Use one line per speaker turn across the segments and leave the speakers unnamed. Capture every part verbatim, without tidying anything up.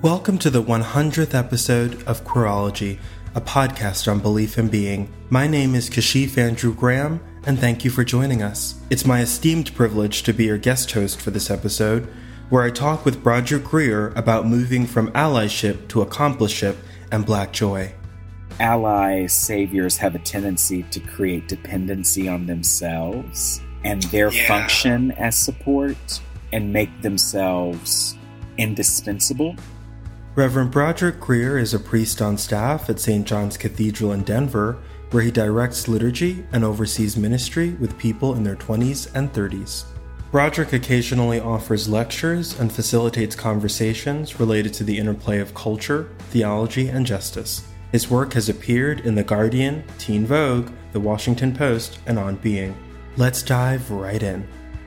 Welcome to the one hundredth episode of Queerology, a podcast on belief and being. My name is Kashif Andrew Graham, and thank you for joining us. It's my esteemed privilege to be your guest host for this episode, where I talk with Broderick Greer about moving from allyship to accomplishship and Black joy.
Ally saviors have a tendency to create dependency on themselves and their yeah. function as support and make themselves indispensable.
Reverend Broderick Greer is a priest on staff at Saint John's Cathedral in Denver, where he directs liturgy and oversees ministry with people in their twenties and thirties. Broderick occasionally offers lectures and facilitates conversations related to the interplay of culture, theology, and justice. His work has appeared in The Guardian, Teen Vogue, The Washington Post, and On Being. Let's dive right in.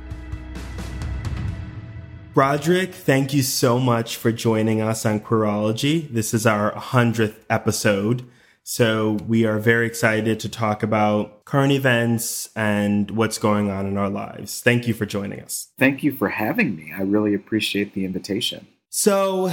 Broderick, thank you so much for joining us on Queerology. This is our one hundredth episode, so we are very excited to talk about current events and what's going on in our lives. Thank you for joining us.
Thank you for having me. I really appreciate the invitation.
So,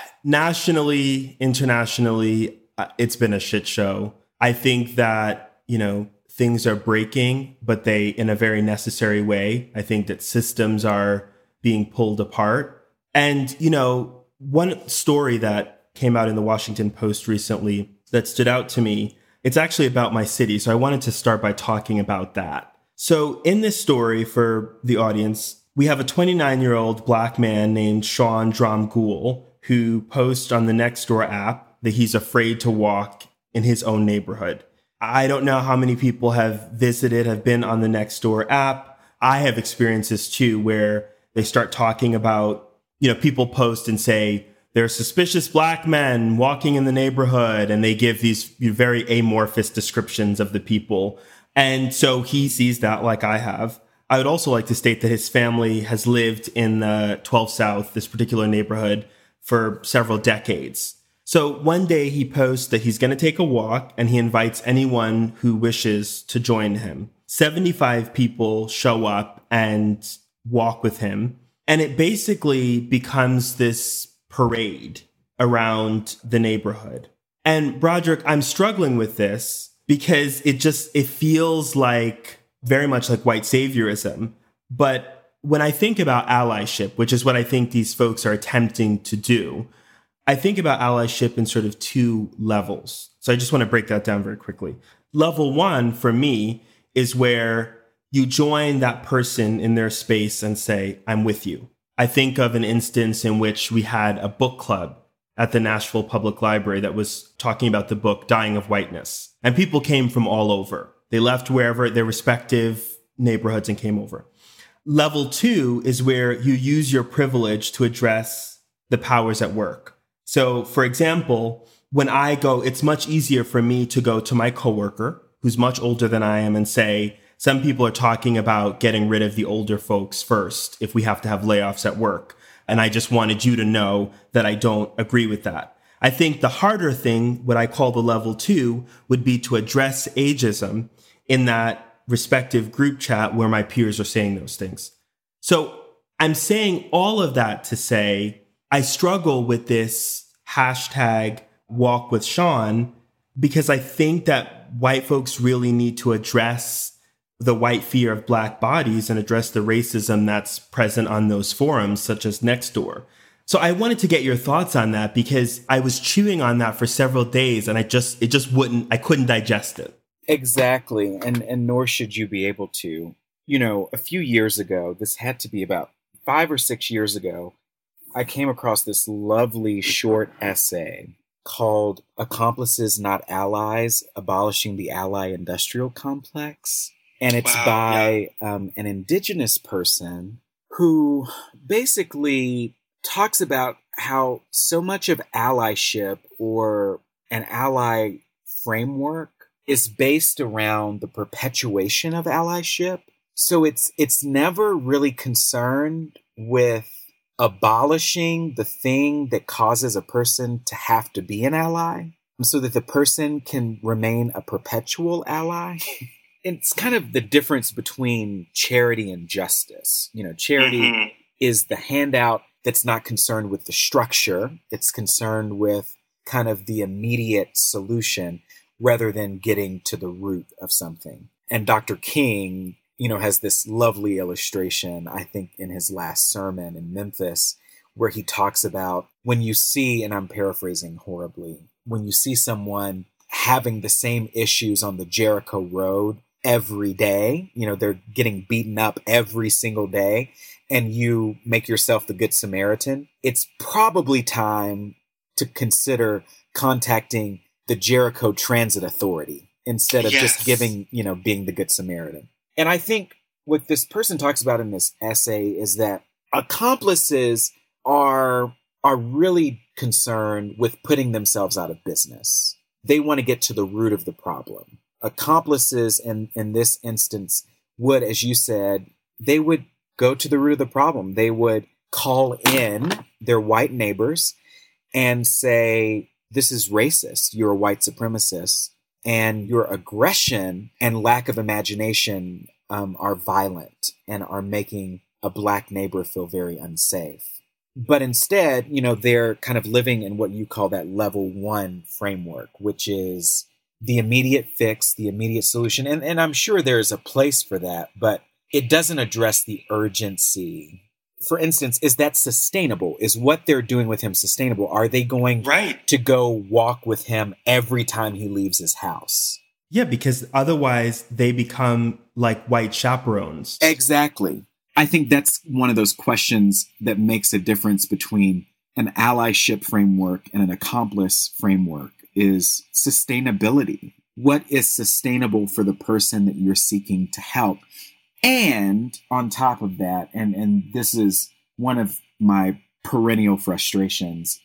nationally, internationally, uh, it's been a shit show. I think that, you know, things are breaking, but they in a very necessary way. I think that systems are being pulled apart. And, you know, one story that came out in the Washington Post recently that stood out to me, it's actually about my city. So I wanted to start by talking about that. So in this story, for the audience, we have a twenty-nine-year-old Black man named Sean Dromgoole who posts on the Nextdoor app that he's afraid to walk in his own neighborhood. I don't know how many people have visited, have been on the Nextdoor app. I have experienced this too, where they start talking about, you know, people post and say, there are suspicious Black men walking in the neighborhood, and they give these very amorphous descriptions of the people. And so he sees that like I have. I would also like to state that his family has lived in the twelve South, this particular neighborhood, for several decades. So one day he posts that he's going to take a walk, and he invites anyone who wishes to join him. seventy-five people show up and walk with him. And it basically becomes this parade around the neighborhood. And Broderick, I'm struggling with this because it just, it feels like very much like white saviorism. But when I think about allyship, which is what I think these folks are attempting to do, I think about allyship in sort of two levels. So I just want to break that down very quickly. Level one for me is where you join that person in their space and say, I'm with you. I think of an instance in which we had a book club at the Nashville Public Library that was talking about the book Dying of Whiteness. And people came from all over. They left wherever their respective neighborhoods and came over. Level two is where you use your privilege to address the powers at work. So, for example, when I go, it's much easier for me to go to my coworker, who's much older than I am, and say, some people are talking about getting rid of the older folks first if we have to have layoffs at work. And I just wanted you to know that I don't agree with that. I think the harder thing, what I call the level two, would be to address ageism in that respective group chat where my peers are saying those things. So I'm saying all of that to say I struggle with this hashtag walk with Sean because I think that white folks really need to address the white fear of Black bodies and address the racism that's present on those forums, such as Nextdoor. So I wanted to get your thoughts on that because I was chewing on that for several days and I just, it just wouldn't, I couldn't digest it.
Exactly. And, and nor should you be able to. You know, a few years ago, this had to be about five or six years ago, I came across this lovely short essay called Accomplices Not Allies, Abolishing the Ally Industrial Complex. And it's wow, by yeah. um, an indigenous person who basically talks about how so much of allyship or an ally framework is based around the perpetuation of allyship. So it's it's never really concerned with abolishing the thing that causes a person to have to be an ally so that the person can remain a perpetual ally. It's kind of the difference between charity and justice. You know, charity mm-hmm. is the handout that's not concerned with the structure. It's concerned with kind of the immediate solution rather than getting to the root of something. And Doctor King, you know, has this lovely illustration, I think, in his last sermon in Memphis, where he talks about when you see, and I'm paraphrasing horribly, when you see someone having the same issues on the Jericho Road every day, you know, they're getting beaten up every single day, and you make yourself the Good Samaritan, it's probably time to consider contacting the Jericho Transit Authority instead of yes. just giving, you know, being the Good Samaritan. And I think what this person talks about in this essay is that accomplices are are really concerned with putting themselves out of business. They want to get to the root of the problem. Accomplices in, in this instance would, as you said, they would go to the root of the problem. They would call in their white neighbors and say, this is racist. You're a white supremacist. And your aggression and lack of imagination um, are violent and are making a black neighbor feel very unsafe. But instead, you know, they're kind of living in what you call that level one framework, which is the immediate fix, the immediate solution. And, and I'm sure there's a place for that, but it doesn't address the urgency. For instance, is that sustainable? Is what they're doing with him sustainable? Are they going
right.
to go walk with him every time he leaves his house?
Yeah, because otherwise they become like white chaperones.
Exactly. I think that's one of those questions that makes a difference between an allyship framework and an accomplice framework is sustainability. What is sustainable for the person that you're seeking to help? And on top of that, and, and this is one of my perennial frustrations,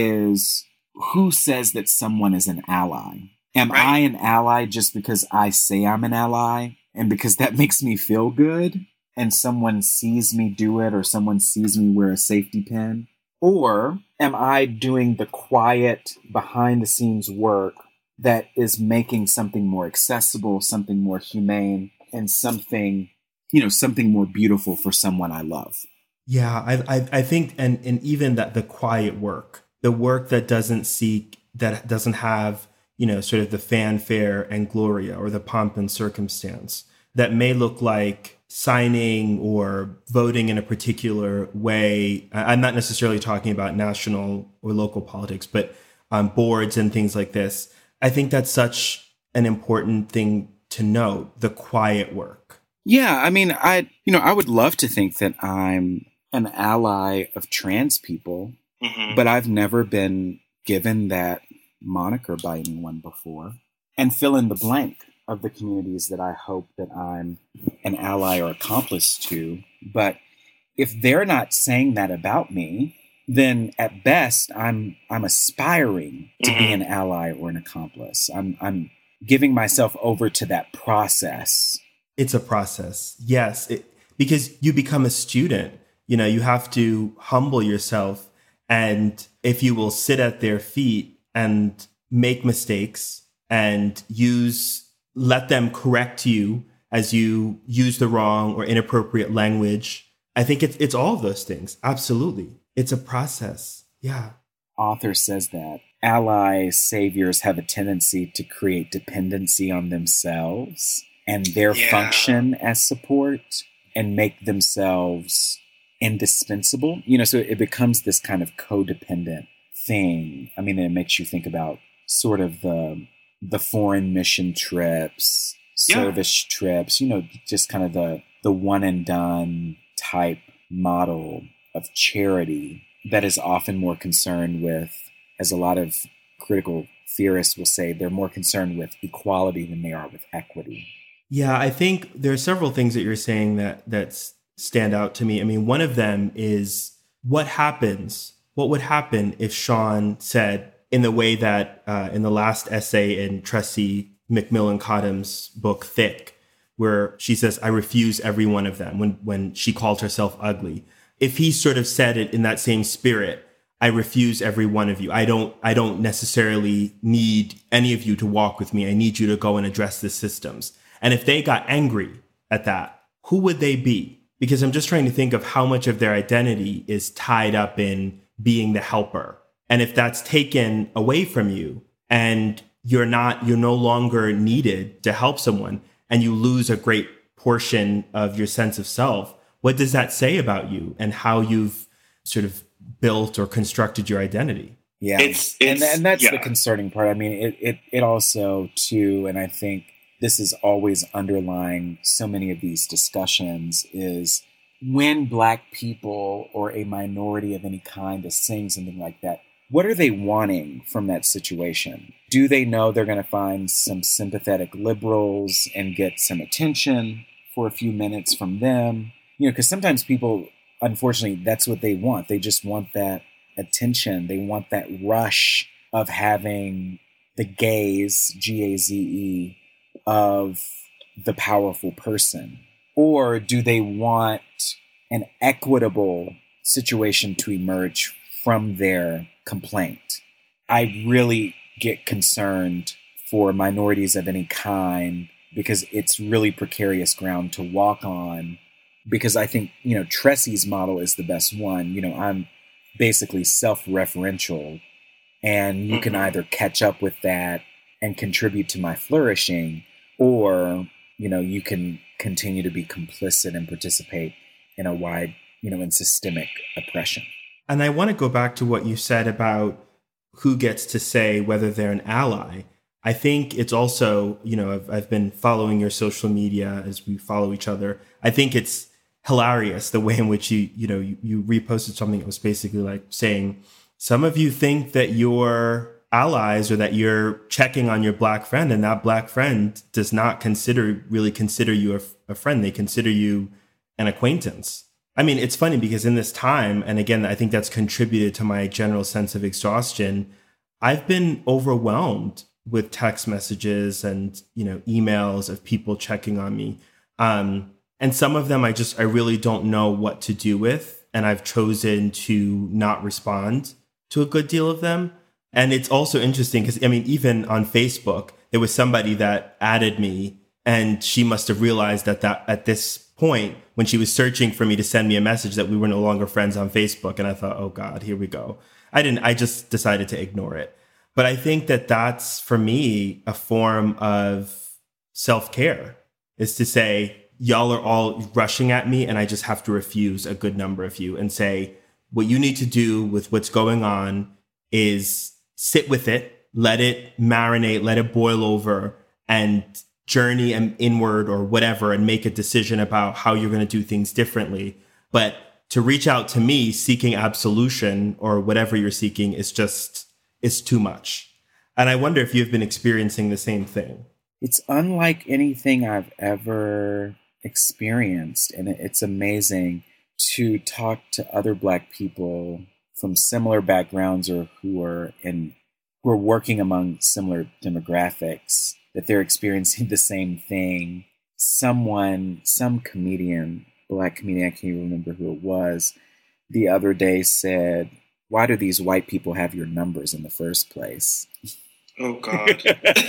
is who says that someone is an ally? Am right. I an ally just because I say I'm an ally and because that makes me feel good and someone sees me do it or someone sees me wear a safety pin? Or am I doing the quiet behind the scenes work that is making something more accessible, something more humane, and something, you know, something more beautiful for someone I love?
Yeah, I, I, I think, and, and even that the quiet work, the work that doesn't seek, that doesn't have, you know, sort of the fanfare and gloria or the pomp and circumstance, that may look like signing or voting in a particular way. I'm not necessarily talking about national or local politics, but um, boards and things like this. I think that's such an important thing to note, the quiet work.
Yeah, I mean, I, you know, I would love to think that I'm an ally of trans people, mm-hmm. but I've never been given that moniker by anyone before. And fill in the blank of the communities that I hope that I'm an ally or accomplice to. But if they're not saying that about me, then at best I'm I'm aspiring to mm-hmm. be an ally or an accomplice. I'm I'm giving myself over to that process.
It's a process. Yes, it, because you become a student, you know, you have to humble yourself. And if you will sit at their feet and make mistakes and use, let them correct you as you use the wrong or inappropriate language. I think it's, it's all of those things. Absolutely. It's a process. Yeah.
Author says that ally saviors have a tendency to create dependency on themselves and their yeah. function as support and make themselves indispensable. You know, so it becomes this kind of codependent thing. I mean, it makes you think about sort of the the foreign mission trips, yeah. service trips, you know, just kind of the the one and done type model of charity that is often more concerned with, as a lot of critical theorists will say, they're more concerned with equality than they are with equity.
Yeah, I think there are several things that you're saying that that's stand out to me. I mean, one of them is what happens, what would happen if Sean said, in the way that uh, in the last essay in Tressie McMillan Cottom's book, Thick, where she says, I refuse every one of them when, when she called herself ugly. If he sort of said it in that same spirit, I refuse every one of you. I don't, I don't necessarily need any of you to walk with me. I need you to go and address the systems. And if they got angry at that, who would they be? because I'm just trying to think of how much of their identity is tied up in being the helper. And if that's taken away from you and you're not, you're no longer needed to help someone and you lose a great portion of your sense of self, what does that say about you and how you've sort of built or constructed your identity?
Yeah.
It's, it's,
and, and that's
yeah.
the concerning part. I mean, it, it, it also too, and I think this is always underlying so many of these discussions, is when Black people or a minority of any kind is saying something like that, what are they wanting from that situation? Do they know they're going to find some sympathetic liberals and get some attention for a few minutes from them? You know, because sometimes people, unfortunately, that's what they want. They just want that attention. They want that rush of having the gaze, G A Z E, of the powerful person. Or do they want an equitable situation to emerge from their complaint? I really get concerned for minorities of any kind because it's really precarious ground to walk on. Because I think, you know, Tressy's model is the best one. You know, I'm basically self-referential, and you can either catch up with that and contribute to my flourishing, or, you know, you can continue to be complicit and participate in a wide, you know, in systemic oppression.
And I want to go back to what you said about who gets to say whether they're an ally. I think it's also, you know, I've, I've been following your social media as we follow each other. I think it's hilarious the way in which you, you know, you, you reposted something that was basically like saying, some of you think that you're allies or that you're checking on your Black friend, and that Black friend does not consider, really consider you a, a friend. They consider you an acquaintance. I mean, it's funny because in this time, and again, I think that's contributed to my general sense of exhaustion, I've been overwhelmed with text messages and, you know, emails of people checking on me. Um, and some of them I just, I really don't know what to do with. And I've chosen to not respond to a good deal of them. And it's also interesting because, I mean, even on Facebook, there was somebody that added me, and she must have realized that, that at this point, when she was searching for me to send me a message, that we were no longer friends on Facebook. And I thought, oh God, here we go. I didn't, I just decided to ignore it. But I think that that's, for me, a form of self-care, is to say, y'all are all rushing at me, and I just have to refuse a good number of you and say, what you need to do with what's going on is sit with it, let it marinate, let it boil over, and journey and inward or whatever, and make a decision about how you're going to do things differently. But to reach out to me seeking absolution or whatever you're seeking is just, it's too much. And I wonder if you've been experiencing the same thing.
It's unlike anything I've ever experienced. And it's amazing to talk to other Black people from similar backgrounds or who are in, who are working among similar demographics, that they're experiencing the same thing. Someone, some comedian, Black comedian, I can't even remember who it was, the other day said, why do these white people have your numbers in the first place?
Oh, God.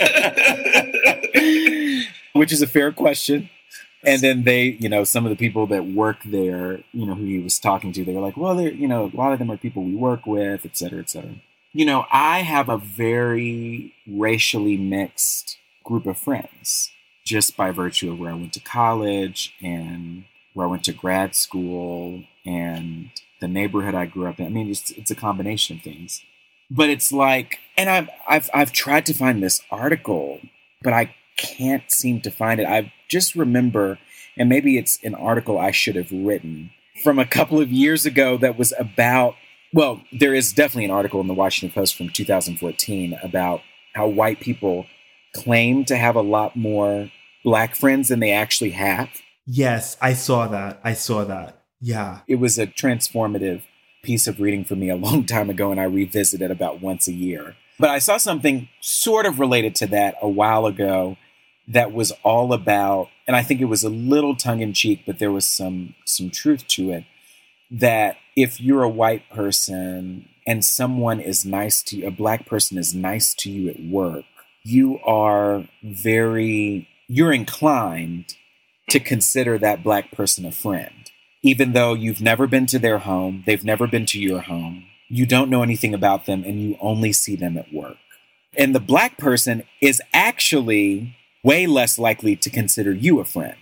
Which is a fair question. And then they, you know, some of the people that work there, you know, who he was talking to, they were like, well, they're, you know, a lot of them are people we work with, et cetera, et cetera. You know, I have a very racially mixed group of friends just by virtue of where I went to college and where I went to grad school and the neighborhood I grew up in. I mean, it's, it's a combination of things. But it's like, and I've, I've, I've tried to find this article, but I can't seem to find it. I just remember, and maybe it's an article I should have written from a couple of years ago that was about, well, there is definitely an article in the Washington Post from two thousand fourteen about how white people claim to have a lot more Black friends than they actually have.
Yes, I saw that. I saw that. Yeah.
It was a transformative piece of reading for me a long time ago, and I revisit it about once a year. But I saw something sort of related to that a while ago that was all about, and I think it was a little tongue-in-cheek, but there was some some truth to it, that if you're a white person and someone is nice to you, a Black person is nice to you at work, you are very, you're inclined to consider that Black person a friend. even though you've never been to their home, they've never been to your home, you don't know anything about them, and you only see them at work. And the Black person is actually way less likely to consider you a friend.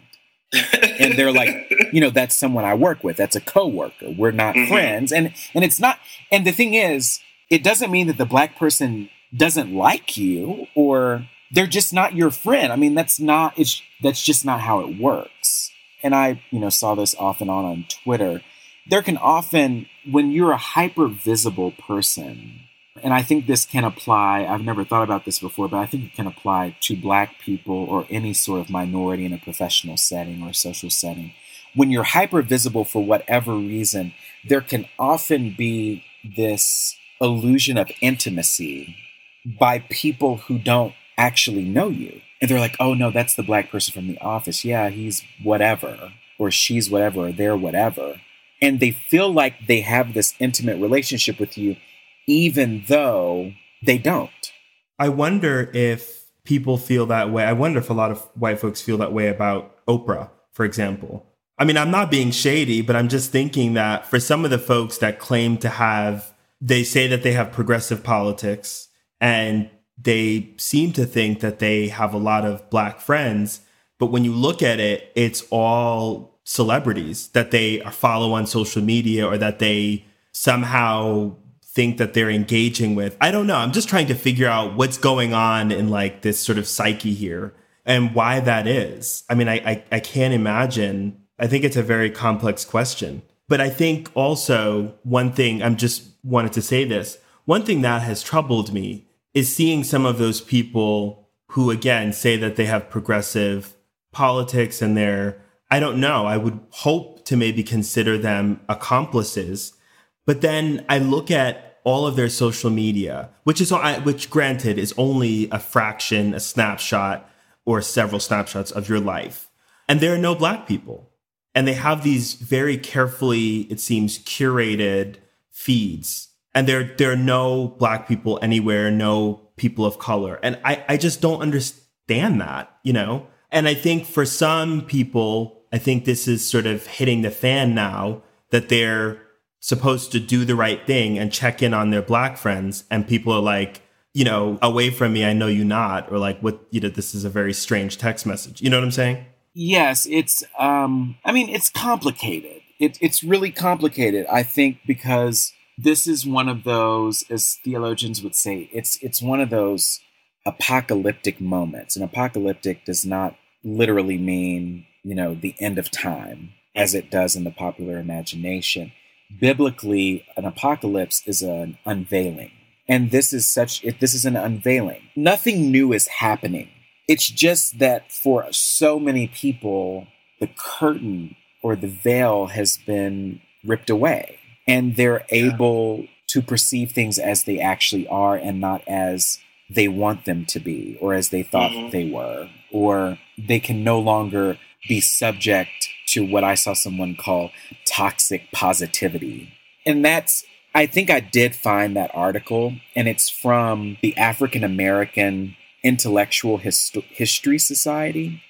And they're like, you know, that's someone I work with. That's a coworker. We're not mm-hmm. friends. And and it's not. And the thing is, it doesn't mean that the Black person doesn't like you or they're just not your friend. I mean, that's not. It's that's just not how it works. And I, you know, saw this off and on on Twitter. There can often, when you're a hyper visible person, and I think this can apply, I've never thought about this before, but I think it can apply to Black people or any sort of minority in a professional setting or a social setting. When you're hyper visible for whatever reason, there can often be this illusion of intimacy by people who don't actually know you. And they're like, oh no, that's the Black person from the office. Yeah, he's whatever, or she's whatever, or they're whatever. And they feel like they have this intimate relationship with you, even though they don't.
I wonder if people feel that way. I wonder if a lot of white folks feel that way about Oprah, for example. I mean, I'm not being shady, but I'm just thinking that for some of the folks that claim to have, they say that they have progressive politics and they seem to think that they have a lot of Black friends. But when you look at it, it's all celebrities that they follow on social media or that they somehow think that they're engaging with. I don't know. I'm just trying to figure out what's going on in like this sort of psyche here and why that is. I mean, I, I, I can't imagine. I think it's a very complex question. But I think also one thing, I'm just wanted to say this, one thing that has troubled me is seeing some of those people who, again, say that they have progressive politics and they're, I don't know, I would hope to maybe consider them accomplices. But then I look at all of their social media, which is, which granted is only a fraction, a snapshot or several snapshots of your life. And there are no Black people. And they have these very carefully, it seems, curated feeds. And there, there are no Black people anywhere, no people of color. And I, I just don't understand that, you know? And I think for some people, I think this is sort of hitting the fan now that they're supposed to do the right thing and check in on their Black friends. And people are like, you know, away from me, I know you not. Or like, what, you know, this is a very strange text message. You know what I'm saying?
Yes, it's, um, I mean, it's complicated. It, it's really complicated, I think, because this is one of those, as theologians would say, it's it's one of those apocalyptic moments. And apocalyptic does not literally mean, you know, the end of time, as it does in the popular imagination. Biblically, an apocalypse is an unveiling. And this is such, this is an unveiling. Nothing new is happening. It's just that for so many people, the curtain or the veil has been ripped away. And they're able to perceive things as they actually are and not as they want them to be or as they thought mm-hmm. they were. Or they can no longer be subject to what I saw someone call toxic positivity. And that's, I think I did find that article, and it's from the African American Intellectual Hist- History Society.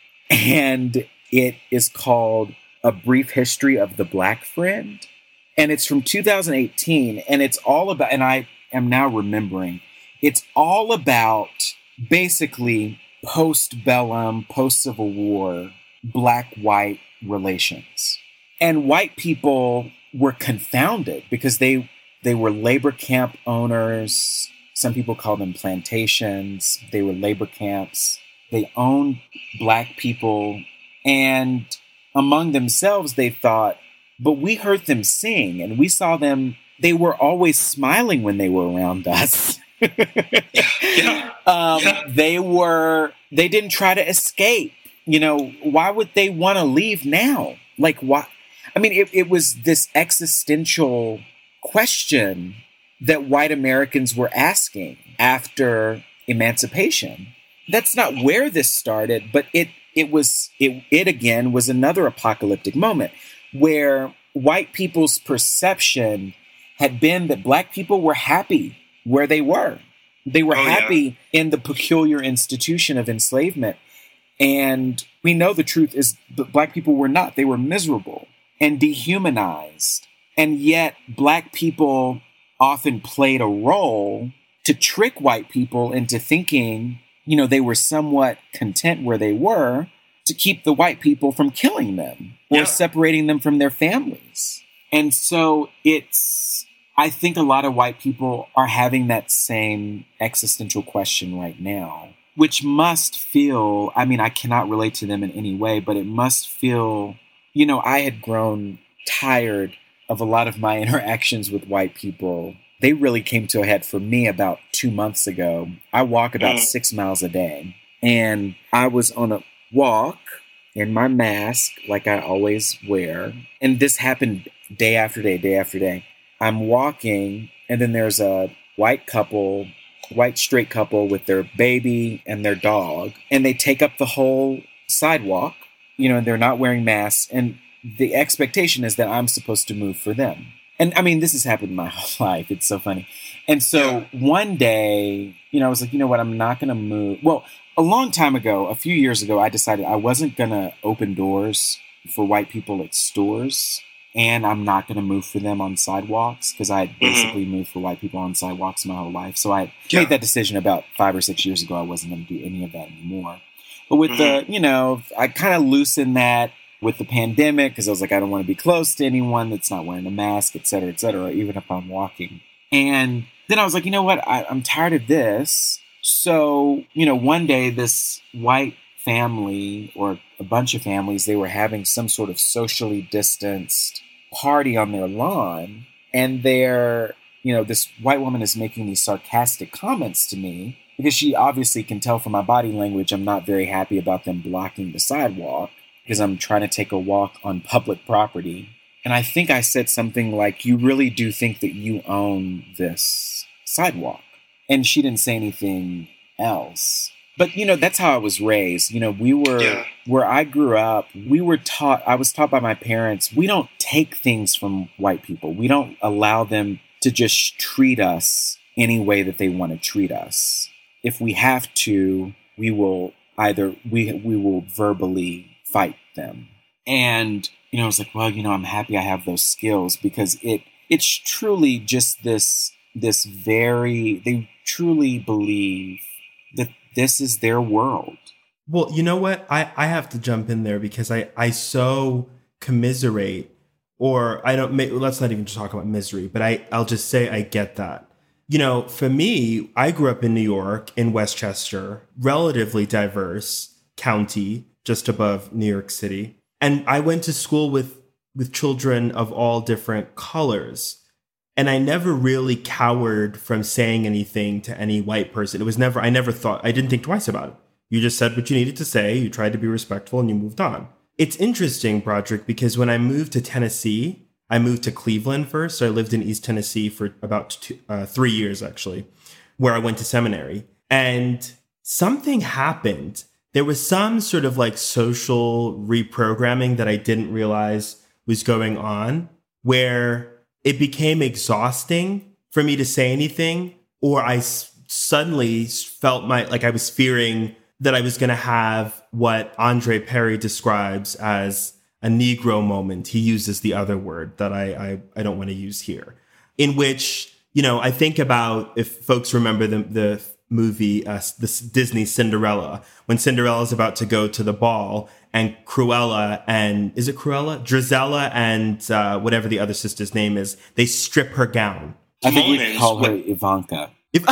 And it is called A Brief History of the Black Friend. And it's from two thousand eighteen. And it's all about, and I am now remembering, it's all about basically post-bellum, post-Civil War, Black-white relations. And white people were confounded because they they were labor camp owners. Some people call them plantations. They were labor camps. They owned Black people. And among themselves, they thought, but we heard them sing and we saw them. They were always smiling when they were around us. yeah. Um, yeah. They were, they didn't try to escape. You know, why would they want to leave now? Like, why? I mean, it, it was this existential question that white Americans were asking after emancipation. That's not where this started, but it it was it it again was another apocalyptic moment where white people's perception had been that Black people were happy where they were. They were oh, happy yeah. in the peculiar institution of enslavement. And we know the truth is that Black people were not. They were miserable. and dehumanized. And yet Black people often played a role to trick white people into thinking, you know, they were somewhat content where they were to keep the white people from killing them or yeah. separating them from their families. And so it's, I think a lot of white people are having that same existential question right now, which must feel, I mean, I cannot relate to them in any way, but it must feel, you know, I had grown tired of a lot of my interactions with white people. They really came to a head for me about two months ago. I walk about mm. six miles a day, and I was on a walk in my mask like I always wear. And this happened day after day, day after day. I'm walking, and then there's a white couple, white straight couple with their baby and their dog, and they take up the whole sidewalk, you know, and they're not wearing masks. And the expectation is that I'm supposed to move for them. And I mean, this has happened my whole life. It's so funny. And so one day, you know, I was like, you know what, I'm not going to move. Well, a long time ago, a few years ago, I decided I wasn't going to open doors for white people at stores. And I'm not going to move for them on sidewalks because I had basically mm-hmm. moved for white people on sidewalks my whole life. So I yeah. made that decision about five or six years ago. I wasn't going to do any of that anymore. But with mm-hmm. the, you know, I kind of loosened that with the pandemic because I was like, I don't want to be close to anyone that's not wearing a mask, et cetera, et cetera, even if I'm walking. And then I was like, you know what? I, I'm tired of this. So, you know, one day this white family or a bunch of families, they were having some sort of socially distanced party on their lawn. And they're, you know, this white woman is making these sarcastic comments to me because she obviously can tell from my body language I'm not very happy about them blocking the sidewalk because I'm trying to take a walk on public property. And I think I said something like, you really do think that you own this sidewalk? And she didn't say anything else. But, you know, that's how I was raised. You know, we were, yeah. where I grew up, we were taught, I was taught by my parents, we don't take things from white people. We don't allow them to just treat us any way that they want to treat us. If we have to, we will either, we we will verbally fight them. And, you know, I was like, well, you know, I'm happy I have those skills because it it's truly just this, this very, they truly believe that this is their world.
Well, you know what? I, I have to jump in there because I, I so commiserate, or I don't, let's not even talk about misery, but I, I'll just say I get that. You know, for me, I grew up in New York, in Westchester, relatively diverse county, just above New York City. And I went to school with, with children of all different colors. And I never really cowered from saying anything to any white person. It was never, I never thought, I didn't think twice about it. You just said what you needed to say, you tried to be respectful, and you moved on. It's interesting, Broderick, because when I moved to Tennessee, I moved to Cleveland first. So I lived in East Tennessee for about two, uh, three years, actually, where I went to seminary. And something happened. There was some sort of like social reprogramming that I didn't realize was going on, where it became exhausting for me to say anything, or I s- suddenly felt my, like I was fearing that I was going to have what Andre Perry describes as a Negro moment. He uses the other word that I, I, I don't want to use here, in which, you know, I think about, if folks remember the, the movie, uh, the Disney Cinderella, when Cinderella's about to go to the ball, and Cruella and, is it Cruella? Drizella and uh, whatever the other sister's name is, they strip her gown.
I think we call her Ivanka.
If-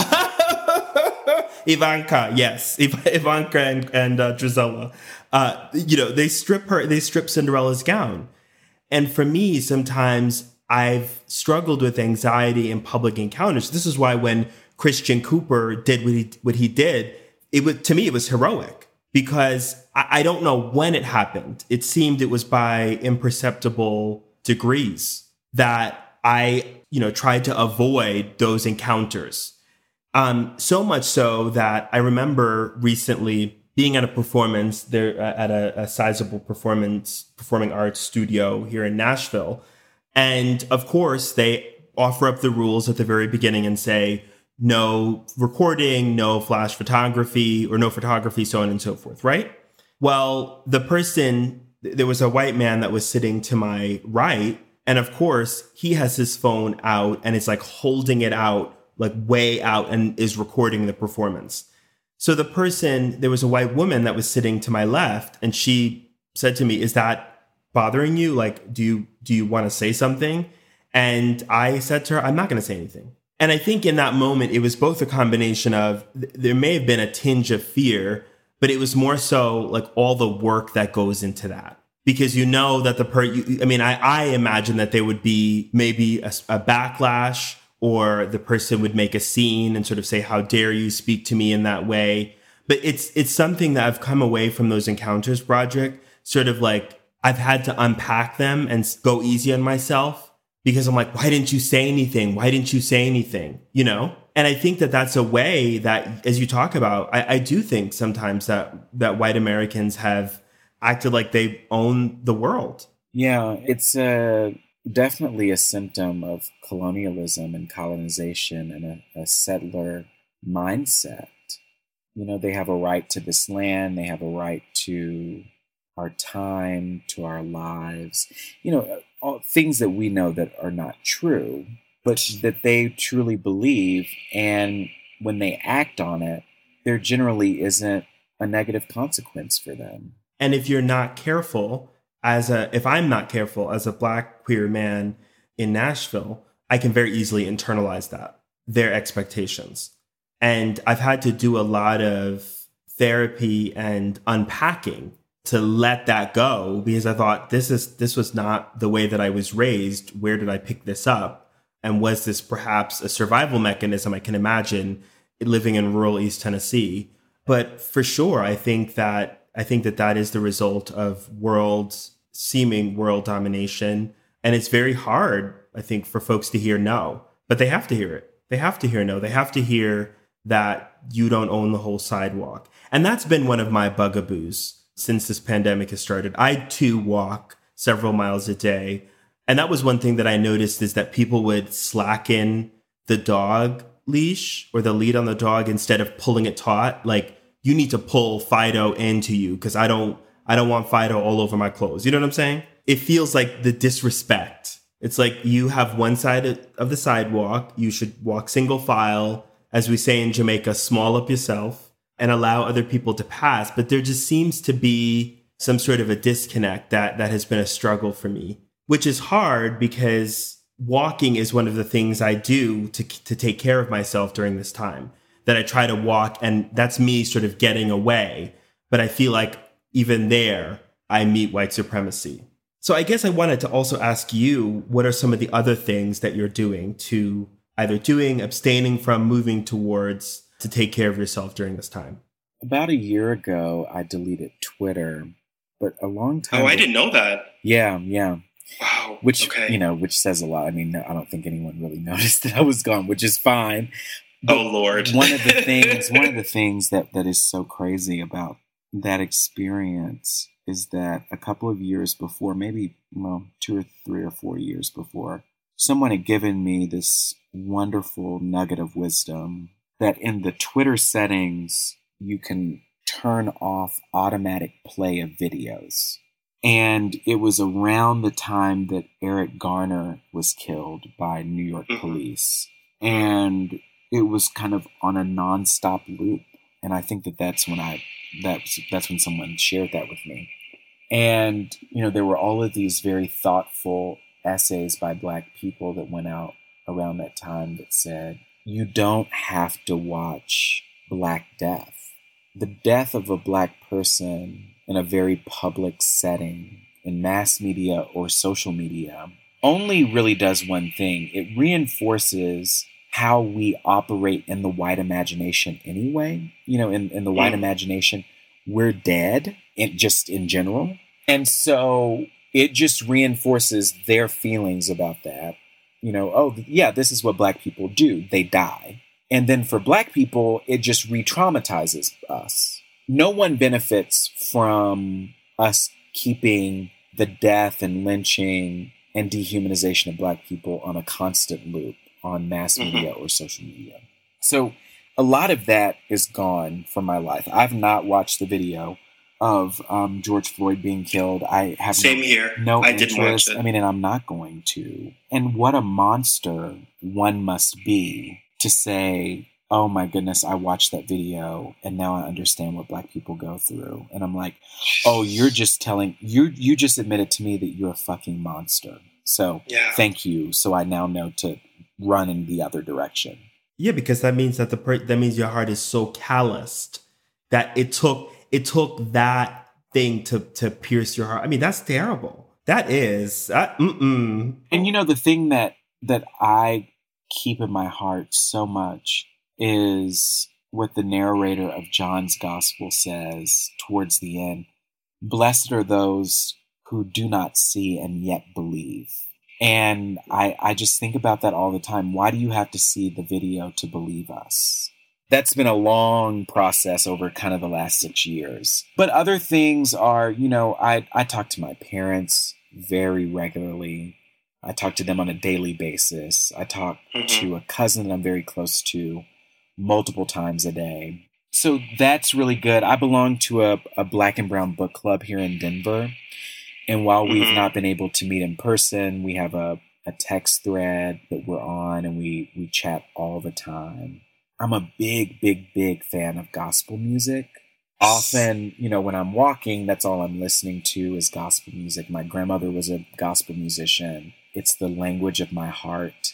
Ivanka, yes. Iv- Ivanka and, and uh, Drizella. Uh, you know, they strip her, they strip Cinderella's gown. And for me, sometimes I've struggled with anxiety in public encounters. This is why when Christian Cooper did what he, what he did, it was, to me, it was heroic. Because I don't know when it happened. It seemed it was by imperceptible degrees that I, you know, tried to avoid those encounters. Um, so much so that I remember recently being at a performance there uh, at a, a sizable performance performing arts studio here in Nashville. And of course, they offer up the rules at the very beginning and say, no recording, no flash photography, or no photography, so on and so forth, right? Well, the person th- there was a white man that was sitting to my right. And of course, he has his phone out and it's like holding it out, like way out, and is recording the performance. So the person, there was a white woman that was sitting to my left, and she said to me, "Is that bothering you? Like, do you, do you want to say something?" And I said to her, "I'm not going to say anything." And I think in that moment, it was both a combination of, th- there may have been a tinge of fear, but it was more so like all the work that goes into that. Because you know that the per, you, I mean, I, I imagine that there would be maybe a, a backlash, or the person would make a scene and sort of say, "How dare you speak to me in that way?" But it's it's something that I've come away from those encounters, Broderick, sort of like I've had to unpack them and go easy on myself, because I'm like, why didn't you say anything? Why didn't you say anything? You know? And I think that that's a way that, as you talk about, I, I do think sometimes that that white Americans have acted like they own the world.
Yeah, it's uh, definitely a symptom of colonialism and colonization and a, a settler mindset. You know, they have a right to this land. They have a right to our time, to our lives. You know, all things that we know that are not true, but that they truly believe. And when they act on it, there generally isn't a negative consequence for them.
And if you're not careful, as a, if I'm not careful as a Black queer man in Nashville, I can very easily internalize that, their expectations. And I've had to do a lot of therapy and unpacking to let that go, because I thought this is, this was not the way that I was raised. Where did I pick this up? And was this perhaps a survival mechanism? I can imagine living in rural East Tennessee. But for sure, I think that I think that that is the result of world, seeming world domination. And it's very hard, I think, for folks to hear no, but they have to hear it. They have to hear no. They have to hear that you don't own the whole sidewalk. And that's been one of my bugaboos since this pandemic has started. I too walk several miles a day. And that was one thing that I noticed, is that people would slacken the dog leash or the lead on the dog instead of pulling it taut. Like, you need to pull Fido into you because I don't I don't want Fido all over my clothes. You know what I'm saying? It feels like the disrespect. It's like you have one side of the sidewalk. You should walk single file, as we say in Jamaica, small up yourself and allow other people to pass. But there just seems to be some sort of a disconnect that that has been a struggle for me, which is hard because walking is one of the things I do to to take care of myself during this time. That I try to walk, and that's me sort of getting away. But I feel like even there, I meet white supremacy. So I guess I wanted to also ask you, what are some of the other things that you're doing to either doing, abstaining from, moving towards, to take care of yourself during this time?
About a year ago, I deleted Twitter, but a long time
Oh, I
ago,
didn't know that.
Yeah, yeah.
Wow.
Which,
okay.
you know, which says a lot. I mean, I don't think anyone really noticed that I was gone, which is fine. But
oh, Lord.
one of the things, one of the things that, that is so crazy about that experience is that a couple of years before, maybe, well, two or three or four years before, someone had given me this wonderful nugget of wisdom that in the Twitter settings, you can turn off automatic play of videos. And it was around the time that Eric Garner was killed by New York
mm-hmm.
police. And it was kind of on a nonstop loop. And I think that that's when I, that's, that's when someone shared that with me. And, you know, there were all of these very thoughtful essays by Black people that went out around that time that said, you don't have to watch Black death. The death of a Black person in a very public setting, in mass media or social media, only really does one thing. It reinforces how we operate in the white imagination anyway. You know, in, in the white imagination, we're dead, in, just in general. And so it just reinforces their feelings about that. You know, oh, yeah, this is what Black people do. They die. And then for Black people, it just re-traumatizes us. No one benefits from us keeping the death and lynching and dehumanization of Black people on a constant loop on mass media or social media. So a lot of that is gone from my life. I've not watched the video. of um, George Floyd being killed. I have
Same here.
no
I
interest.
didn't watch it.
I mean, and I'm not going to. And what a monster one must be to say, oh my goodness, I watched that video and now I understand what Black people go through. And I'm like, oh, you're just telling, you you just admitted to me that you're a fucking monster. So
yeah.
Thank you. So I now know to run in the other direction.
Yeah, because that means that the per- that means your heart is so calloused that it took it took that thing to to pierce your heart. I mean, that's terrible. That is. Uh, mm-mm.
And you know, the thing that that I keep in my heart so much is what the narrator of John's Gospel says towards the end. Blessed are those who do not see and yet believe. And I, I just think about that all the time. Why do you have to see the video to believe us? That's been a long process over kind of the last six years. But other things are, you know, I, I talk to my parents very regularly. I talk to them on a daily basis. I talk mm-hmm. to a cousin that I'm very close to multiple times a day. So that's really good. I belong to a, a Black and Brown book club here in Denver. And while we've mm-hmm. not been able to meet in person, we have a, a text thread that we're on and we, we chat all the time. I'm a big, big, big fan of gospel music. Often, you know, when I'm walking, that's all I'm listening to is gospel music. My grandmother was a gospel musician. It's the language of my heart.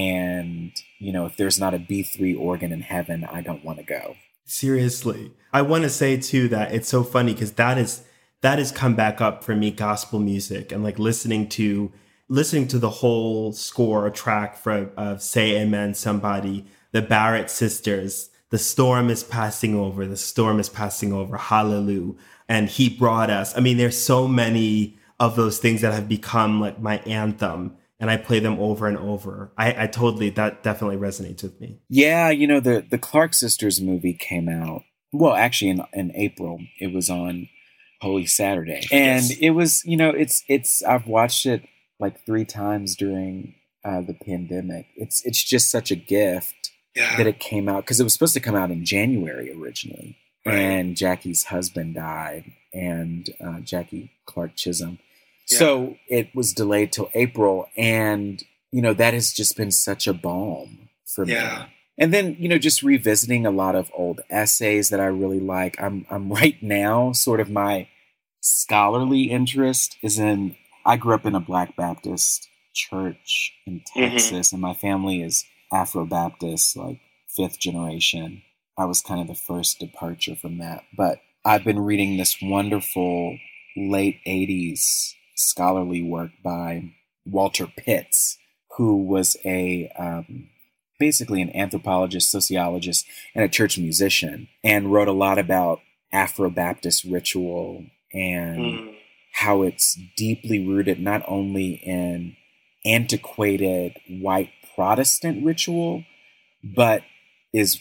And, you know, if there's not a B three organ in heaven, I don't want to go.
Seriously. I want to say, too, that it's so funny because that is that has come back up for me, gospel music, and like listening to listening to the whole score or track for uh, Say Amen Somebody, the Barrett sisters. The storm is passing over. The storm is passing over. Hallelujah. And he brought us. I mean, there's so many of those things that have become like my anthem. And I play them over and over. I, I totally, that definitely resonates with me.
Yeah, you know, the, the Clark Sisters movie came out. Well, actually in, in April. It was on Holy Saturday. And yes. it was, you know, it's, it's, I've watched it like three times during uh, the pandemic. It's, it's just such a gift. Yeah. That it came out, because it was supposed to come out in January originally, right. And Jackie's husband died, and uh, Jackie Clark Chisholm. Yeah. So it was delayed till April, and, you know, that has just been such a balm for yeah. me. And then, you know, just revisiting a lot of old essays that I really like. I'm, I'm right now, sort of my scholarly interest is in, I grew up in a Black Baptist church in Texas, mm-hmm. and my family is Afro-Baptist, like fifth generation. I was kind of the first departure from that. But I've been reading this wonderful late eighties scholarly work by Walter Pitts, who was a um, basically an anthropologist, sociologist, and a church musician, and wrote a lot about Afro-Baptist ritual and mm. how it's deeply rooted not only in antiquated white Protestant ritual, but is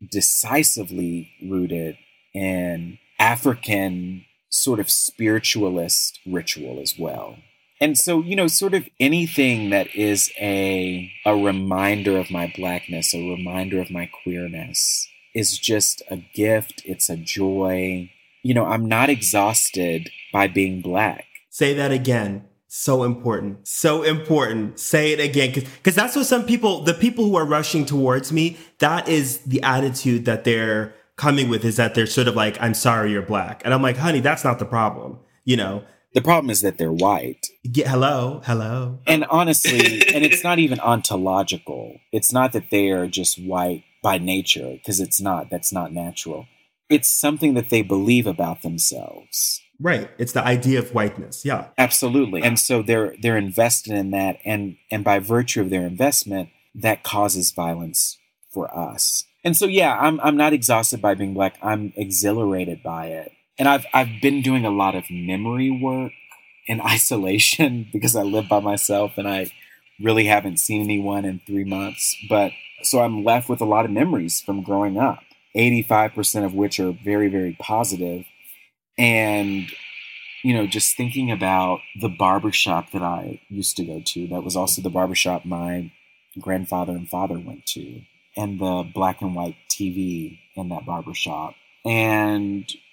decisively rooted in African sort of spiritualist ritual as well. And so, you know, sort of anything that is a a reminder of my Blackness, a reminder of my queerness, is just a gift. It's a joy. You know, I'm not exhausted by being Black.
Say that again. So important. So important. Say it again. Because that's what some people, the people who are rushing towards me, that is the attitude that they're coming with, is that they're sort of like, I'm sorry you're Black. And I'm like, honey, that's not the problem. You know,
the problem is that they're white.
Get, hello, hello.
And honestly, and it's not even ontological. It's not that they are just white by nature, because it's not. That's not natural. It's something that they believe about themselves.
Right. It's the idea of whiteness. Yeah,
absolutely. And so they're they're invested in that. And, and by virtue of their investment, that causes violence for us. And so, yeah, I'm I'm not exhausted by being Black. I'm exhilarated by it. And I've I've been doing a lot of memory work in isolation because I live by myself and I really haven't seen anyone in three months. But so I'm left with a lot of memories from growing up, eighty-five percent of which are very, very positive. And, you know, just thinking about the barbershop that I used to go to, that was also the barbershop my grandfather and father went to, and the black and white T V in that barbershop. And,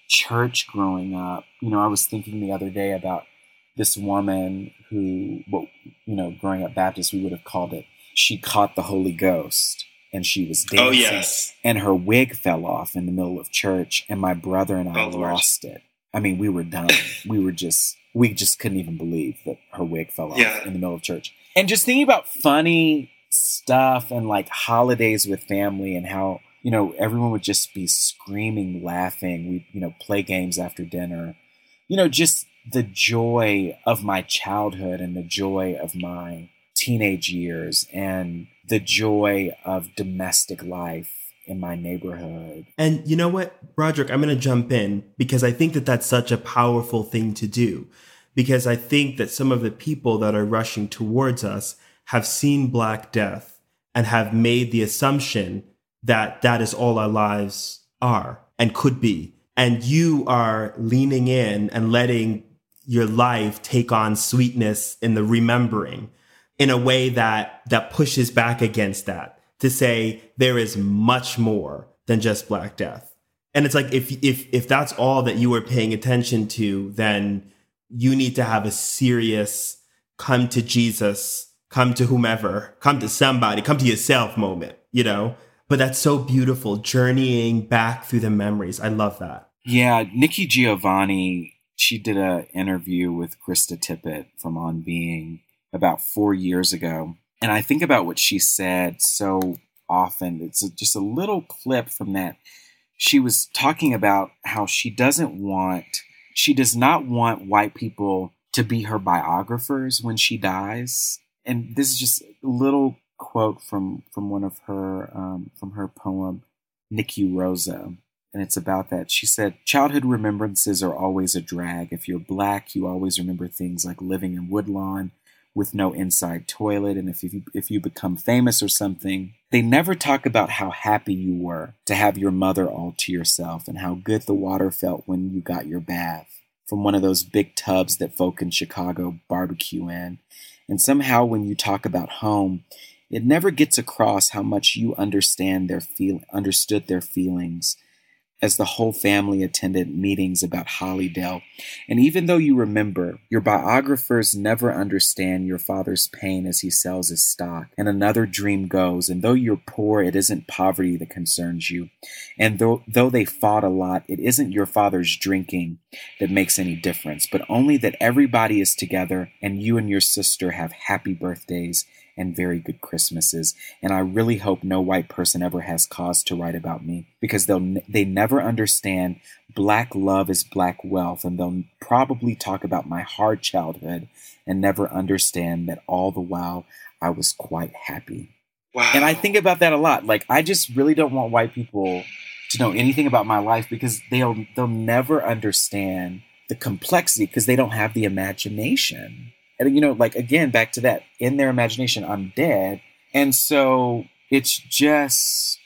church growing up. You know, I was thinking the other day about this woman who, what, you know, growing up Baptist, we would have called it, she caught the Holy Ghost and she was dancing.
Oh, yes.
And her wig fell off in the middle of church and my brother and I
Oh, Lord.
lost it. I mean, we were done. we were just, we just couldn't even believe that her wig fell off
Yeah.
in the middle of church. And just thinking about funny stuff and like holidays with family and how, you know, everyone would just be screaming, laughing. We, you know, play games after dinner. You know, just the joy of my childhood and the joy of my teenage years and the joy of domestic life in my neighborhood.
And you know what, Roderick, I'm going to jump in because I think that that's such a powerful thing to do. Because I think that some of the people that are rushing towards us have seen Black Death and have made the assumption that that is all our lives are and could be. And you are leaning in and letting your life take on sweetness in the remembering in a way that that pushes back against that, to say there is much more than just Black Death. And it's like, if if if that's all that you were paying attention to, then you need to have a serious come to Jesus, come to whomever, come to somebody, come to yourself moment, you know? But that's so beautiful, journeying back through the memories. I love that.
Yeah, Nikki Giovanni, she did an interview with Krista Tippett from On Being about four years ago. And I think about what she said so often. It's a, just a little clip from that. She was talking about how she doesn't want, she does not want white people to be her biographers when she dies. And this is just a little quote from, from one of her, um, from her poem, Nikki Rosa. And it's about that. She said, childhood remembrances are always a drag. If you're Black, you always remember things like living in Woodlawn with no inside toilet. And if you, if you become famous or something, they never talk about how happy you were to have your mother all to yourself and how good the water felt when you got your bath from one of those big tubs that folk in Chicago barbecue in. And somehow when you talk about home, it never gets across how much you understand their feel, understood their feelings as the whole family attended meetings about Hollydale. And even though you remember, your biographers never understand your father's pain as he sells his stock, and another dream goes, and though you're poor, it isn't poverty that concerns you. And though, though they fought a lot, it isn't your father's drinking that makes any difference, but only that everybody is together and you and your sister have happy birthdays and very good Christmases. And I really hope no white person ever has cause to write about me, because they'll they never understand Black love is Black wealth, and they'll probably talk about my hard childhood and never understand that all the while I was quite happy.
Wow.
And I think about that a lot. Like, I just really don't want white people to know anything about my life, because they'll they'll never understand the complexity, because they don't have the imagination. And, you know, like, again, back to that, in their imagination, I'm dead. And so it's just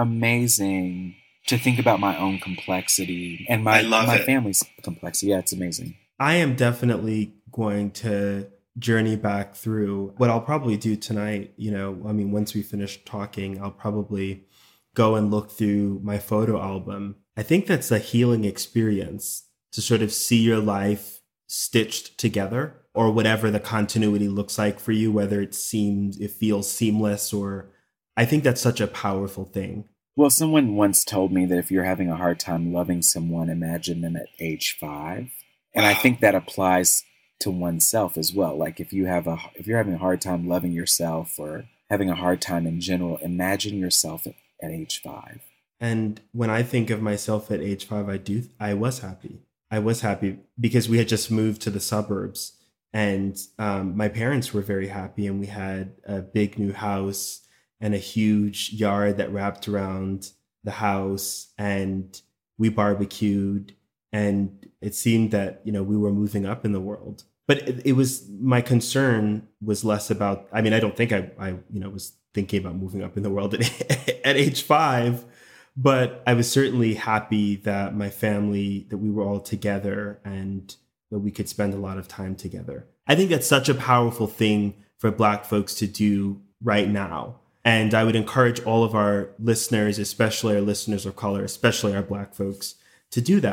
amazing to think about my own complexity and my, my family's complexity. Yeah, it's amazing.
I am definitely going to journey back through. What I'll probably do tonight, you know, I mean, once we finish talking, I'll probably go and look through my photo album. I think that's a healing experience to sort of see your life stitched together, or whatever the continuity looks like for you, whether it seems, it feels seamless, or I think that's such a powerful thing.
Well, someone once told me that if you're having a hard time loving someone, imagine them at age five. And I think that applies to oneself as well. Like, if you have a, if you're having a hard time loving yourself or having a hard time in general, imagine yourself at, at age five.
And when I think of myself at age five, I do, I was happy. I was happy because we had just moved to the suburbs. And um, my parents were very happy, and we had a big new house and a huge yard that wrapped around the house, and we barbecued, and it seemed that, you know, we were moving up in the world. But it, it was, my concern was less about, I mean, I don't think I, I you know, was thinking about moving up in the world at, at age five, but I was certainly happy that my family, that we were all together and that we could spend a lot of time together. I think that's such a powerful thing for Black folks to do right now. And I would encourage all of our listeners, especially our listeners of color, especially our Black folks, to do that,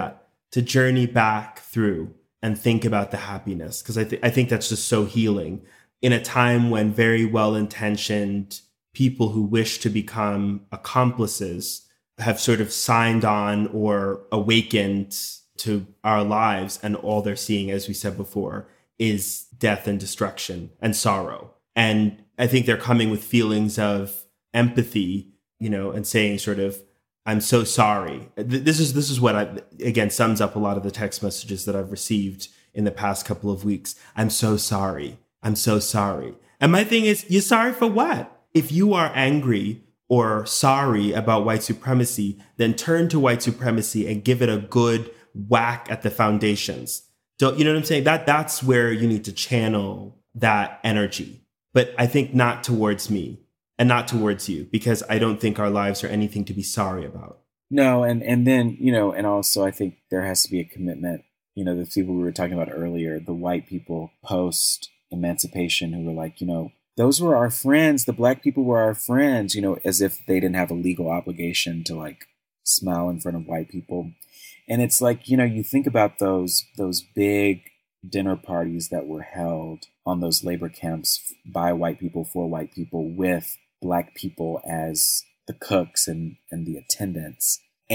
to journey back through and think about the happiness. Because I, th- I think that's just so healing in a time when very well-intentioned people who wish to become accomplices have sort of signed on or awakened to our lives. And all they're seeing, as we said before, is death and destruction and sorrow. And I think they're coming with feelings of empathy, you know, and saying sort of, I'm so sorry. This is this is what I, again, sums up a lot of the text messages that I've received in the past couple of weeks. I'm so sorry. I'm so sorry. And my thing is, you're sorry for what? If you are angry or sorry about white supremacy, then turn to white supremacy and give it a good whack at the foundations. Don't, you know what I'm saying? That that's where you need to channel that energy. But I think not towards me and not towards you, because I don't think our lives are anything to be sorry about.
No, and, and then, you know, and also I think there has to be a commitment. You know, the people we were talking about earlier, the white people post emancipation who were like, you know, those were our friends. The black people were our friends, you know, as if they didn't have a legal obligation to like smile in front of white people. And it's like, you know, you think about those those big dinner parties that were held on those labor camps by white people for white people with black people as the cooks and, and the attendants.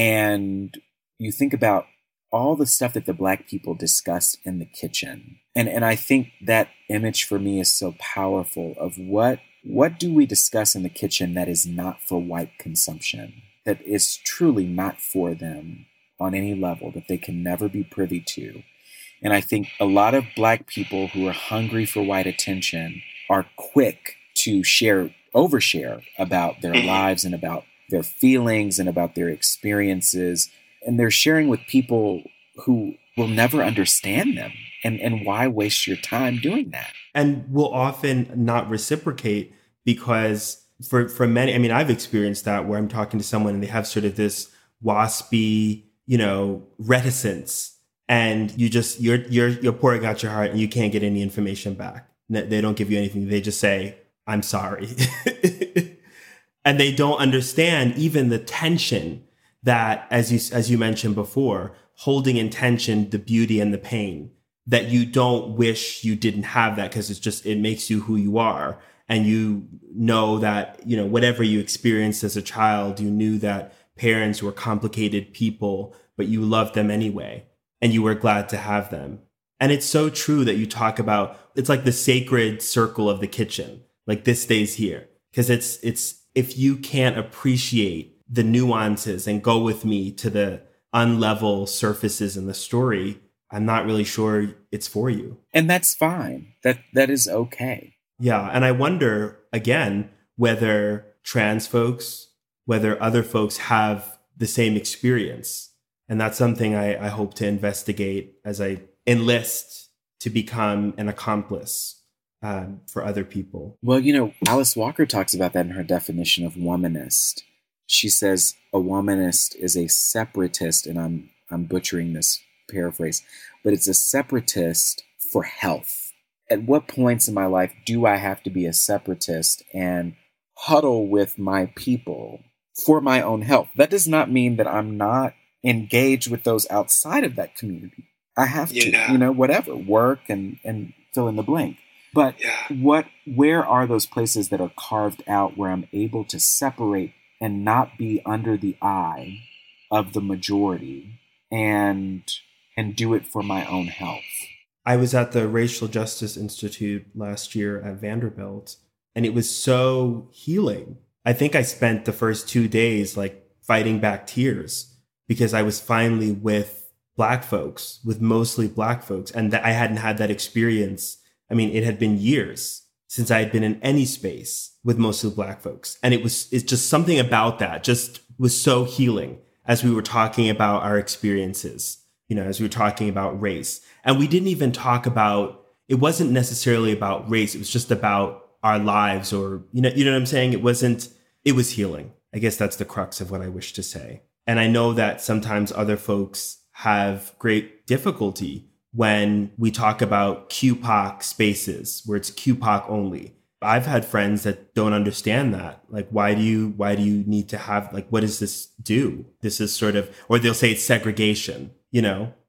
And you think about all the stuff that the black people discussed in the kitchen. And and I think that image for me is so powerful of what what do we discuss in the kitchen that is not for white consumption, that is truly not for them on any level, that they can never be privy to. And I think a lot of black people who are hungry for white attention are quick to share, overshare about their lives and about their feelings and about their experiences. And they're sharing with people who will never understand them. And, and why waste your time doing that?
And will often not reciprocate, because for, for many, I mean, I've experienced that where I'm talking to someone and they have sort of this waspy, you know, reticence, and you just, you're, you're, you're pouring out your heart and you can't get any information back. They don't give you anything. They just say, I'm sorry. And they don't understand even the tension that, as you, as you mentioned before, holding in tension the beauty and the pain, that you don't wish you didn't have that, because it's just, it makes you who you are. And you know that, you know, whatever you experienced as a child, you knew that parents were complicated people, but you loved them anyway, and you were glad to have them. And it's so true that you talk about, it's like the sacred circle of the kitchen, like this stays here. Because it's, it's, if you can't appreciate the nuances and go with me to the unlevel surfaces in the story, I'm not really sure it's for you.
And that's fine. That that is okay.
Yeah. And I wonder, again, whether trans folks, whether other folks have the same experience. And that's something I, I hope to investigate as I enlist to become an accomplice um, for other people.
Well, you know, Alice Walker talks about that in her definition of womanist. She says a womanist is a separatist, and I'm I'm butchering this paraphrase, but it's a separatist for health. At what points in my life do I have to be a separatist and huddle with my people for my own health? That does not mean that I'm not engaged with those outside of that community. I have to, yeah. you know, whatever, work and, and fill in the blank. But yeah. what, where are those places that are carved out where I'm able to separate and not be under the eye of the majority and and do it for my own health?
I was at the Racial Justice Institute last year at Vanderbilt, and it was so healing. I think I spent the first two days like fighting back tears because I was finally with Black folks, with mostly Black folks, and that I hadn't had that experience. I mean, it had been years since I had been in any space with mostly Black folks. And it was, it's just something about that just was so healing as we were talking about our experiences, you know, as we were talking about race. And we didn't even talk about, it wasn't necessarily about race. It was just about our lives, or, you know, you know what I'm saying? It wasn't, it was healing. I guess that's the crux of what I wish to say. And I know that sometimes other folks have great difficulty when we talk about Q P O C spaces where it's Q P O C only. I've had friends that don't understand that. Like, why do you, why do you need to have, like, what does this do? This is sort of, or they'll say it's segregation, you know?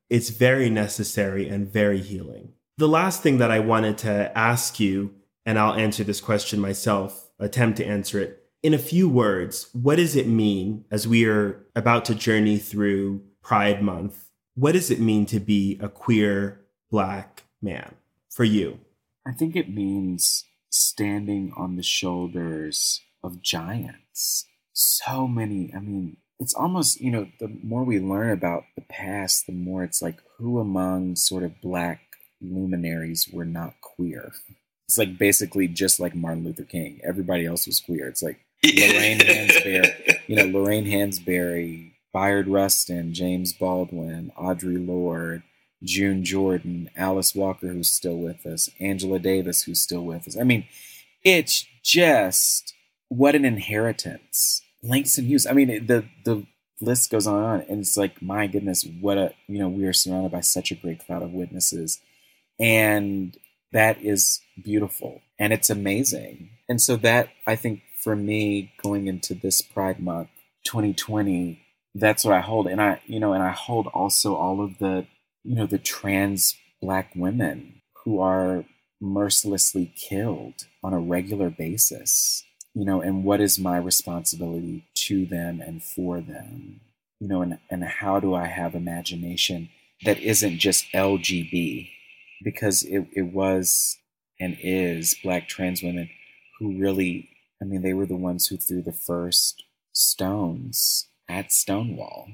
it's very necessary and very healing. The last thing that I wanted to ask you, and I'll answer this question myself, attempt to answer it, in a few words, what does it mean as we are about to journey through Pride Month? What does it mean to be a queer Black man for you?
I think it means standing on the shoulders of giants. So many, I mean, it's almost, you know, the more we learn about the past, the more it's like, who among sort of Black luminaries were not queer? It's like basically just like Martin Luther King. Everybody else was queer. It's like Lorraine Hansberry, you know, Lorraine Hansberry, Bayard Rustin, James Baldwin, Audre Lorde, June Jordan, Alice Walker, who's still with us, Angela Davis, who's still with us. I mean, it's just what an inheritance. Langston Hughes. I mean, the the list goes on, and it's like, my goodness, what a, you know, we are surrounded by such a great cloud of witnesses, and that is beautiful, and it's amazing. And so that, I think, for me, going into this Pride Month, twenty twenty, that's what I hold, and I, you know, and I hold also all of the, you know, the trans Black women who are mercilessly killed on a regular basis. You know, and what is my responsibility to them and for them? You know, and, and how do I have imagination that isn't just L G B? Because it, it was and is Black trans women who really, I mean, they were the ones who threw the first stones at Stonewall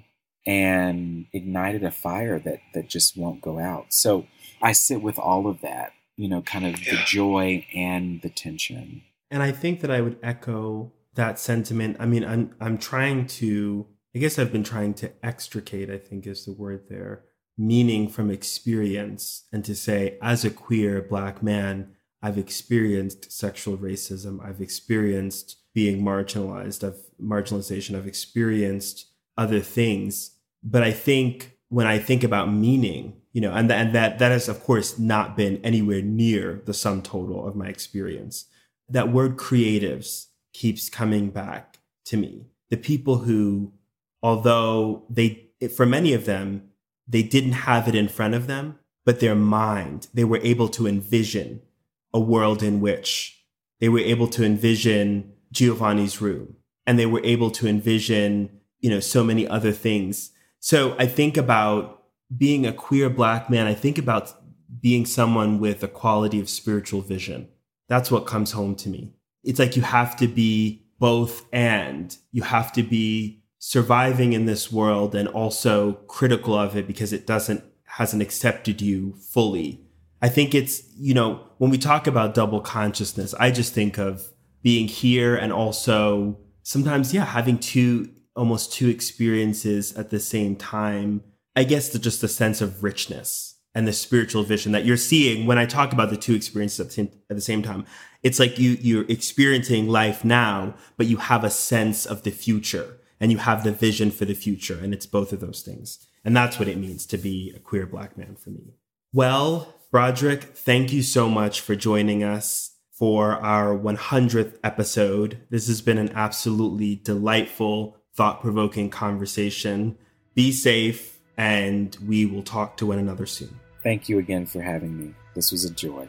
and ignited a fire that, that just won't go out. So I sit with all of that, you know, kind of the joy and the tension.
And I think that I would echo that sentiment. I mean, I'm I'm trying to, I guess I've been trying to extricate, I think is the word there, meaning from experience, and to say, as a queer Black man, I've experienced sexual racism. I've experienced being marginalized, of marginalization. I've experienced other things. But I think when I think about meaning, you know, and, th- and that that has, of course, not been anywhere near the sum total of my experience. That word creatives keeps coming back to me. The people who, although they, for many of them, they didn't have it in front of them, but their mind, they were able to envision a world in which they were able to envision Giovanni's room, and they were able to envision, you know, so many other things. So I think about being a queer Black man. I think about being someone with a quality of spiritual vision. That's what comes home to me. It's like you have to be both, and you have to be surviving in this world and also critical of it because it doesn't, hasn't accepted you fully. I think it's, you know, when we talk about double consciousness, I just think of being here and also sometimes, yeah, having two, almost two experiences at the same time. I guess the, just the sense of richness and the spiritual vision that you're seeing when I talk about the two experiences at the same, at the same time. It's like you, you're experiencing life now, but you have a sense of the future and you have the vision for the future. And it's both of those things. And that's what it means to be a queer Black man for me. Well, Broderick, thank you so much for joining us for our one hundredth episode. This has been an absolutely delightful, thought-provoking conversation. Be safe, and we will talk to one another soon.
Thank you again for having me. This was a joy.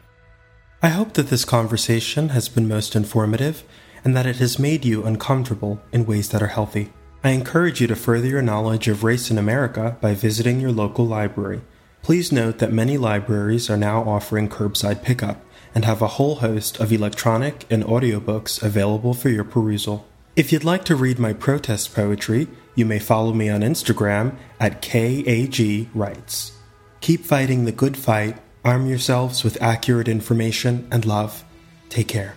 I hope that this conversation has been most informative and that it has made you uncomfortable in ways that are healthy. I encourage you to further your knowledge of race in America by visiting your local library. Please note that many libraries are now offering curbside pickup and have a whole host of electronic and audiobooks available for your perusal. If you'd like to read my protest poetry, you may follow me on Instagram at K A G Writes. Keep fighting the good fight, arm yourselves with accurate information and love. Take care.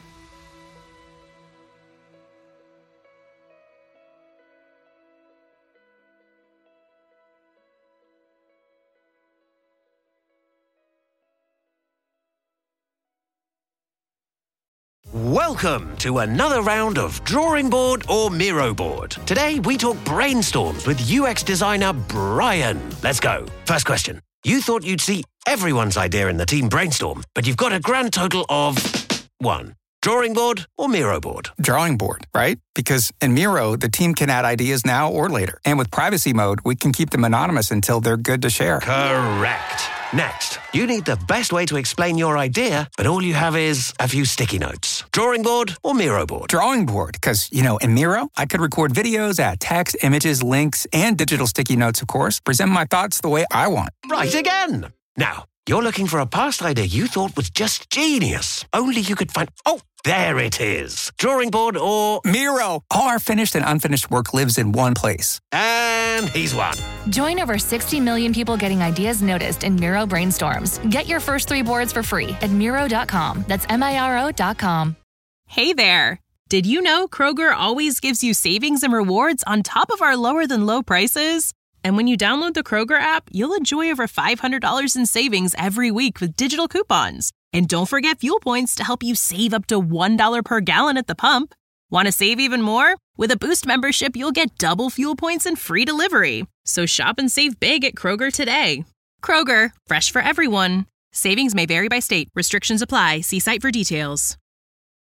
Welcome to another round of Drawing Board or Miro Board. Today we talk brainstorms with U X designer Brian. Let's go. First question. You thought you'd see everyone's idea in the team brainstorm, but you've got a grand total of one. Drawing board or Miro board?
Drawing board, right? Because in Miro, the team can add ideas now or later. And with privacy mode, we can keep them anonymous until they're good to share.
Correct. Next, you need the best way to explain your idea, but all you have is a few sticky notes. Drawing board or Miro board?
Drawing board, because, you know, in Miro, I could record videos, add text, images, links, and digital sticky notes, of course, present my thoughts the way I want.
Right again. Now, you're looking for a past idea you thought was just genius. Only you could find... Oh, there it is. Drawing board or...
Miro! All our finished and unfinished work lives in one place.
And he's won.
Join over sixty million people getting ideas noticed in Miro Brainstorms. Get your first three boards for free at Miro dot com. That's M I R O dot com.
Hey there. Did you know Kroger always gives you savings and rewards on top of our lower-than-low prices? And when you download the Kroger app, you'll enjoy over five hundred dollars in savings every week with digital coupons. And don't forget fuel points to help you save up to one dollar per gallon at the pump. Want to save even more? With a Boost membership, you'll get double fuel points and free delivery. So shop and save big at Kroger today. Kroger, fresh for everyone. Savings may vary by state. Restrictions apply. See site for details.